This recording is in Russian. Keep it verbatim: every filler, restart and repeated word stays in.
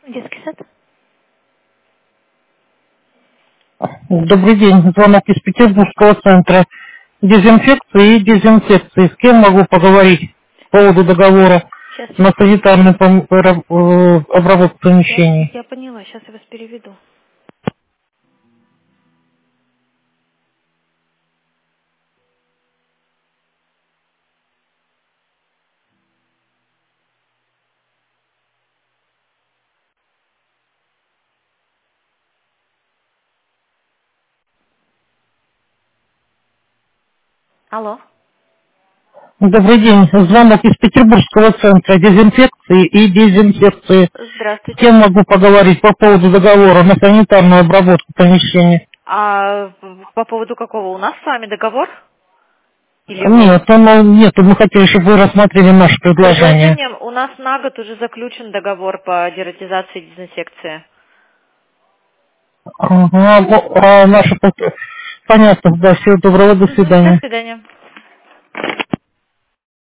Детский сад? Добрый день. Звонок из Петербургского центра дезинфекции и дезинфекции. С кем могу поговорить по поводу договора Сейчас, на санитарную пом- раб- э, обработку я, помещений? я поняла, сейчас я вас переведу. Алло. Добрый день. Звонок из Петербургского центра дезинфекции и дезинфекции. С Здравствуйте. кем могу поговорить по поводу договора на санитарную обработку помещений? А по поводу какого? У нас с вами договор? Или вы... Нет, он, нет, мы хотели, чтобы вы рассмотрели наше предложение. Предложением у нас на год уже заключен договор по дератизации и дезинфекции. Ага, ну, а наше... Понятно, да, всего доброго, до Мгм. До свидания. свидания.